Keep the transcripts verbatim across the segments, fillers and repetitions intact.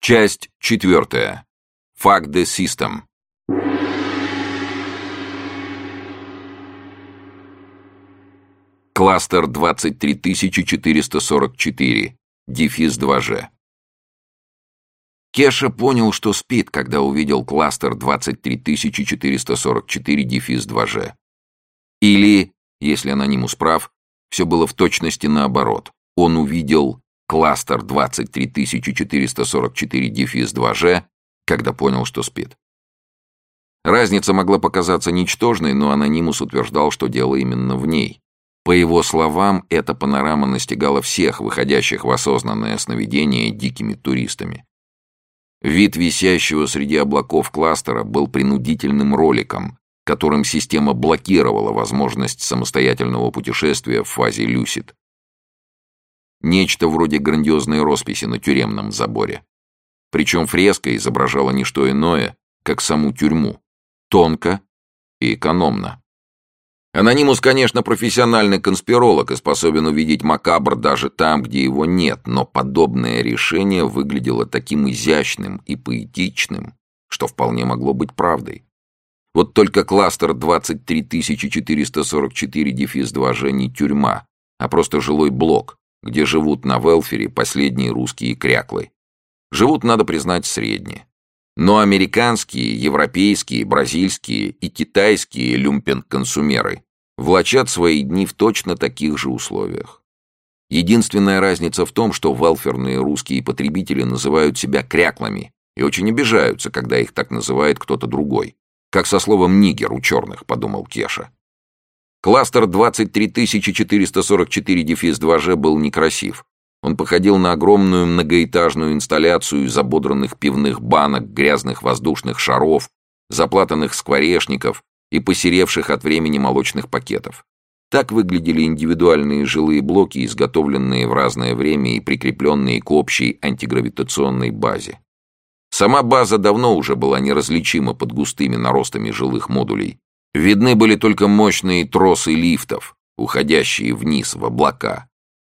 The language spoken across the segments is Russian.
Часть четвертая. Fuck the system. Кластер двадцать три тысячи четыреста сорок четыре. Дефис два же. Кеша понял, что спит, когда увидел кластер двадцать три тысячи четыреста сорок четыре. Дефис два же. Или, если анонимус прав, все было в точности наоборот. Он увидел кластер двадцать три тысячи четыреста сорок четыре. Дефис два же, когда понял, что спит. Разница могла показаться ничтожной, но анонимус утверждал, что дело именно в ней. По его словам, эта панорама настигала всех выходящих в осознанное сновидение дикими туристами. Вид висящего среди облаков кластера был принудительным роликом, которым система блокировала возможность самостоятельного путешествия в фазе люсид. Нечто вроде грандиозной росписи на тюремном заборе. Причем фреска изображала не что иное, как саму тюрьму. Тонко и экономно. Анонимус, конечно, профессиональный конспиролог и способен увидеть макабр даже там, где его нет, но подобное решение выглядело таким изящным и поэтичным, что вполне могло быть правдой. Вот только кластер двадцать три тысячи четыреста сорок четыре. Дефис два же не тюрьма, а просто жилой блок, где живут на Велфере последние русские кряклы. Живут, надо признать, средние. Но американские, европейские, бразильские и китайские люмпен-консумеры влачат свои дни в точно таких же условиях. Единственная разница в том, что велферные русские потребители называют себя кряклами и очень обижаются, когда их так называет кто-то другой. Как со словом «нигер» у черных, подумал Кеша. Кластер двадцать три тысячи четыреста сорок четыре. Дефис два же был некрасив. Он походил на огромную многоэтажную инсталляцию из ободранных пивных банок, грязных воздушных шаров, заплатанных скворечников и посеревших от времени молочных пакетов. Так выглядели индивидуальные жилые блоки, изготовленные в разное время и прикрепленные к общей антигравитационной базе. Сама база давно уже была неразличима под густыми наростами жилых модулей. Видны были только мощные тросы лифтов, уходящие вниз в облака.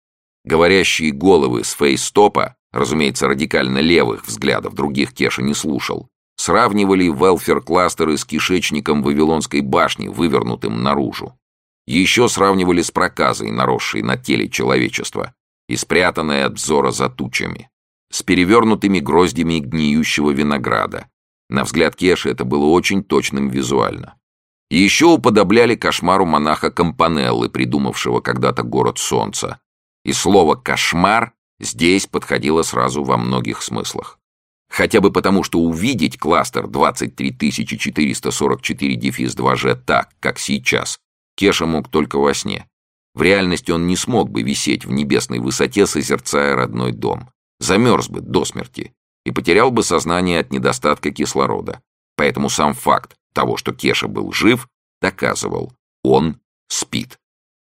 Говорящие головы с фейстопа, разумеется, радикально левых взглядов, других Кеша не слушал, сравнивали велфер-кластеры с кишечником Вавилонской башни, вывернутым наружу. Еще сравнивали с проказой, наросшей на теле человечества и спрятанной от взора за тучами, с перевернутыми гроздями гниющего винограда. На взгляд Кеши это было очень точным визуально. Еще уподобляли кошмару монаха Кампанеллы, придумавшего когда-то город солнца. И слово «кошмар» здесь подходило сразу во многих смыслах. Хотя бы потому, что увидеть кластер двадцать три тысячи четыреста сорок четыре. Дефис два же так, как сейчас, Кеша мог только во сне. В реальности он не смог бы висеть в небесной высоте, созерцая родной дом. Замерз бы до смерти и потерял бы сознание от недостатка кислорода. Поэтому сам факт того, что Кеша был жив, доказывал — он спит.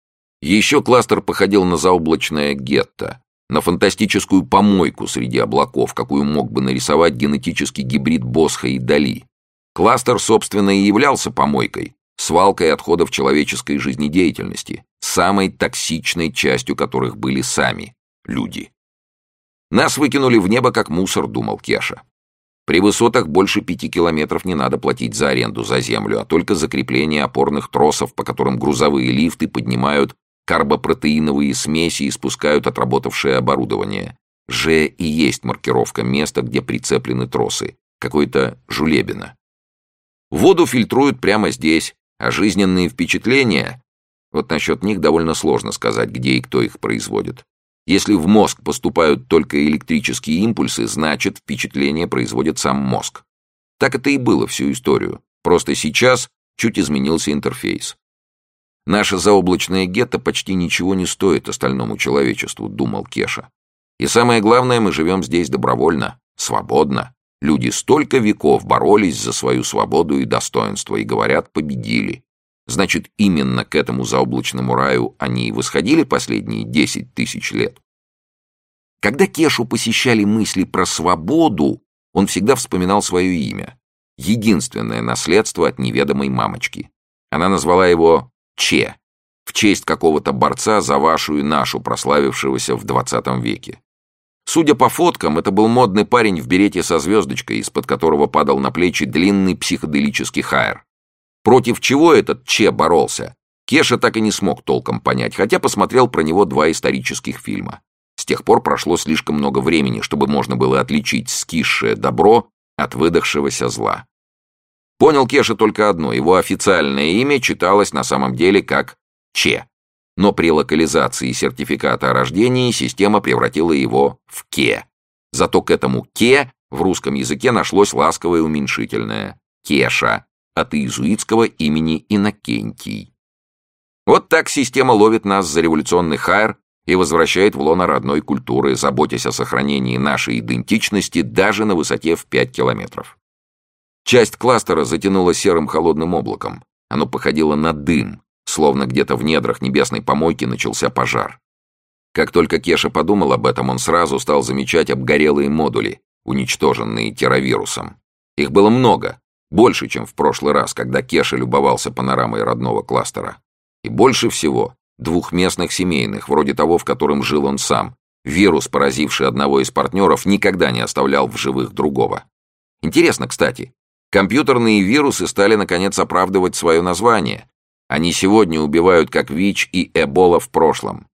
Еще кластер походил на заоблачное гетто, на фантастическую помойку среди облаков, какую мог бы нарисовать генетический гибрид Босха и Дали. Кластер, собственно, и являлся помойкой, свалкой отходов человеческой жизнедеятельности, самой токсичной частью которых были сами люди. Нас выкинули в небо как мусор, думал Кеша. При высотах больше пяти километров не надо платить за аренду за землю, а только за крепление опорных тросов, по которым грузовые лифты поднимают карбопротеиновые смеси и спускают отработавшее оборудование. Ж и есть маркировка места, где прицеплены тросы. Какой-то жулебино. Воду фильтруют прямо здесь, а жизненные впечатления... Вот насчет них довольно сложно сказать, где и кто их производит. Если в мозг поступают только электрические импульсы, значит, впечатление производит сам мозг. Так это и было всю историю. Просто сейчас чуть изменился интерфейс. Наше заоблачное гетто почти ничего не стоит остальному человечеству, думал Кеша. И самое главное, мы живем здесь добровольно, свободно. Люди столько веков боролись за свою свободу и достоинство и, говорят, победили. Значит, именно к этому заоблачному раю они и восходили последние десять тысяч лет. Когда Кешу посещали мысли про свободу, он всегда вспоминал свое имя. Единственное наследство от неведомой мамочки. Она назвала его Че, в честь какого-то борца за вашу и нашу, прославившегося в двадцатом веке. Судя по фоткам, это был модный парень в берете со звездочкой, из-под которого падал на плечи длинный психоделический хайр. Против чего этот Че боролся, Кеша так и не смог толком понять, хотя посмотрел про него два исторических фильма. С тех пор прошло слишком много времени, чтобы можно было отличить скисшее добро от выдохшегося зла. Понял Кеша только одно: его официальное имя читалось на самом деле как Че. Но при локализации сертификата о рождении система превратила его в Ке. Зато к этому Ке в русском языке нашлось ласковое уменьшительное Кеша от иезуитского имени Иннокентий. Вот так система ловит нас за революционный хайр и возвращает в лоно родной культуры, заботясь о сохранении нашей идентичности даже на высоте в пять километров. Часть кластера затянула серым холодным облаком. Оно походило на дым, словно где-то в недрах небесной помойки начался пожар. Как только Кеша подумал об этом, он сразу стал замечать обгорелые модули, уничтоженные терровирусом. Их было много, больше, чем в прошлый раз, когда Кеша любовался панорамой родного кластера. И больше всего двухместных семейных, вроде того, в котором жил он сам. Вирус, поразивший одного из партнеров, никогда не оставлял в живых другого. Интересно, кстати, компьютерные вирусы стали, наконец, оправдывать свое название. Они сегодня убивают как ВИЧ и Эбола в прошлом.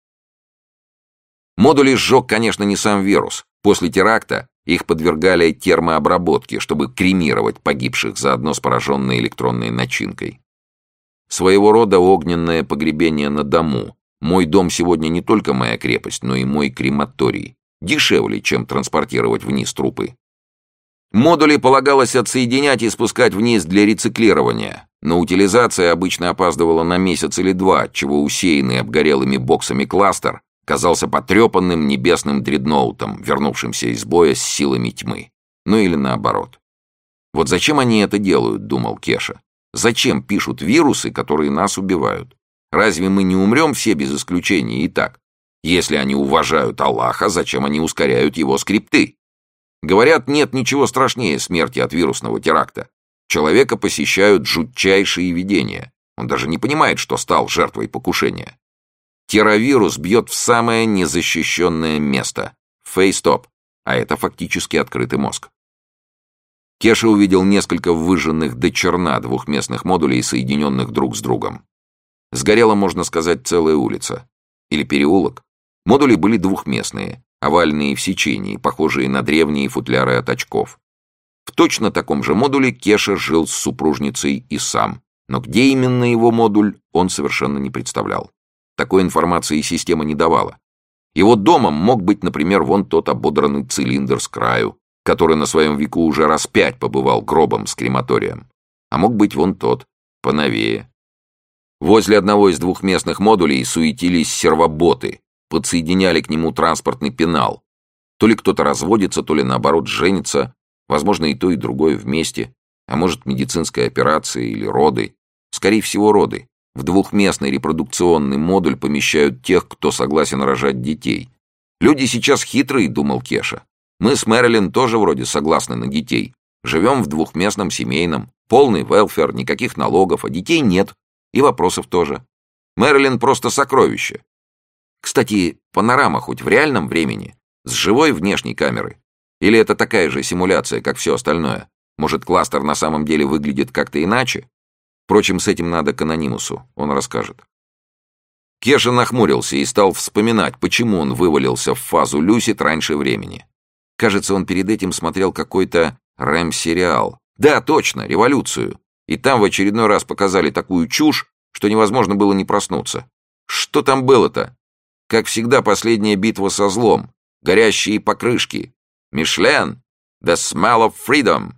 Модули сжег, конечно, не сам вирус. После теракта их подвергали термообработке, чтобы кремировать погибших заодно с пораженной электронной начинкой. Своего рода огненное погребение на дому. Мой дом сегодня не только моя крепость, но и мой крематорий. Дешевле, чем транспортировать вниз трупы. Модули полагалось отсоединять и спускать вниз для рециклирования, но утилизация обычно опаздывала на месяц или два, отчего усеянный обгорелыми боксами кластер казался потрепанным небесным дредноутом, вернувшимся из боя с силами тьмы. Ну или наоборот. Вот зачем они это делают, думал Кеша. Зачем пишут вирусы, которые нас убивают? Разве мы не умрем все без исключения и так? Если они уважают Аллаха, зачем они ускоряют его скрипты? Говорят, нет ничего страшнее смерти от вирусного теракта. Человека посещают жутчайшие видения. Он даже не понимает, что стал жертвой покушения. Терровирус бьет в самое незащищенное место — фейстоп, а это фактически открытый мозг. Кеша увидел несколько выжженных до черна двухместных модулей, соединенных друг с другом. Сгорела, можно сказать, целая улица. Или переулок. Модули были двухместные, овальные в сечении, похожие на древние футляры от очков. В точно таком же модуле Кеша жил с супружницей и сам, но где именно его модуль, он совершенно не представлял. Такой информации система не давала. Его домом мог быть, например, вон тот ободранный цилиндр с краю, который на своем веку уже раз пять побывал гробом с крематорием. А мог быть вон тот, поновее. Возле одного из двухместных модулей суетились сервоботы, подсоединяли к нему транспортный пенал. То ли кто-то разводится, то ли наоборот женится, возможно и то, и другое вместе, а может медицинская операция или роды. Скорее всего, роды. В двухместный репродукционный модуль помещают тех, кто согласен рожать детей. Люди сейчас хитрые, думал Кеша. Мы с Мэрилин тоже вроде согласны на детей. Живем в двухместном семейном, полный велфер, никаких налогов, а детей нет. И вопросов тоже. Мэрилин просто сокровище. Кстати, панорама хоть в реальном времени? С живой внешней камерой? Или это такая же симуляция, как все остальное? Может, кластер на самом деле выглядит как-то иначе? Впрочем, с этим надо к анонимусу, он расскажет. Кеша нахмурился и стал вспоминать, почему он вывалился в фазу Люсид раньше времени. Кажется, он перед этим смотрел какой-то рэм-сериал. Да, точно, «Революцию». И там в очередной раз показали такую чушь, что невозможно было не проснуться. Что там было-то? Как всегда, последняя битва со злом. Горящие покрышки. Мишлен. The smell of freedom.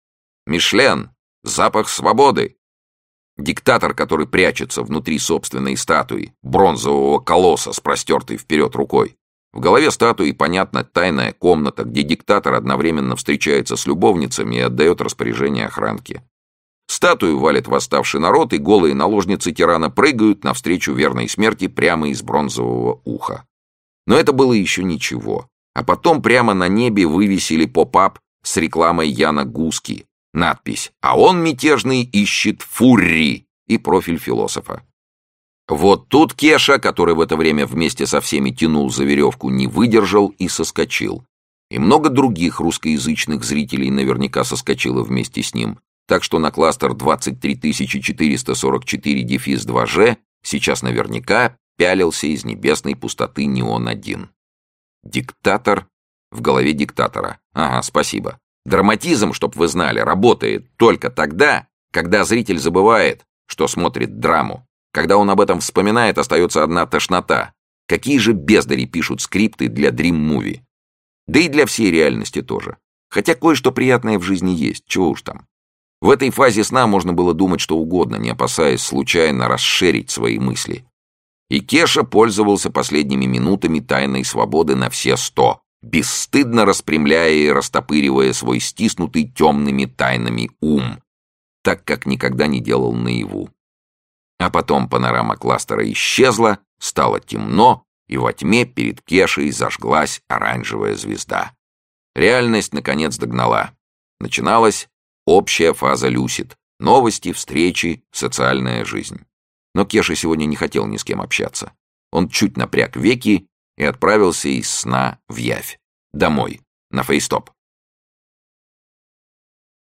Мишлен. Запах свободы. Диктатор, который прячется внутри собственной статуи, бронзового колосса с простертой вперед рукой. В голове статуи, понятно, тайная комната, где диктатор одновременно встречается с любовницами и отдает распоряжение охранке. Статую валит восставший народ, и голые наложницы тирана прыгают навстречу верной смерти прямо из бронзового уха. Но это было еще ничего. А потом прямо на небе вывесили поп-ап с рекламой Яна Гуски. Надпись «А он, мятежный, ищет фурри» и профиль философа. Вот тут Кеша, который в это время вместе со всеми тянул за веревку, не выдержал и соскочил. И много других русскоязычных зрителей наверняка соскочило вместе с ним. Так что на кластер двадцать три тысячи четыреста сорок четыре дефис два же сейчас наверняка пялился из небесной пустоты неон один. Диктатор в голове диктатора. Ага, спасибо. Драматизм, чтоб вы знали, работает только тогда, когда зритель забывает, что смотрит драму. Когда он об этом вспоминает, остается одна тошнота. Какие же бездари пишут скрипты для дрим-муви? Да и для всей реальности тоже. Хотя кое-что приятное в жизни есть, чего уж там. В этой фазе сна можно было думать что угодно, не опасаясь случайно расширить свои мысли. И Кеша пользовался последними минутами тайной свободы на все сто, бесстыдно распрямляя и растопыривая свой стиснутый темными тайнами ум, так как никогда не делал наяву. А потом панорама кластера исчезла, стало темно, и во тьме перед Кешей зажглась оранжевая звезда. Реальность, наконец, догнала. Начиналась общая фаза люсид. Новости, встречи, социальная жизнь. Но Кеша сегодня не хотел ни с кем общаться. Он чуть напряг веки и отправился из сна в явь. Домой, на фейстоп.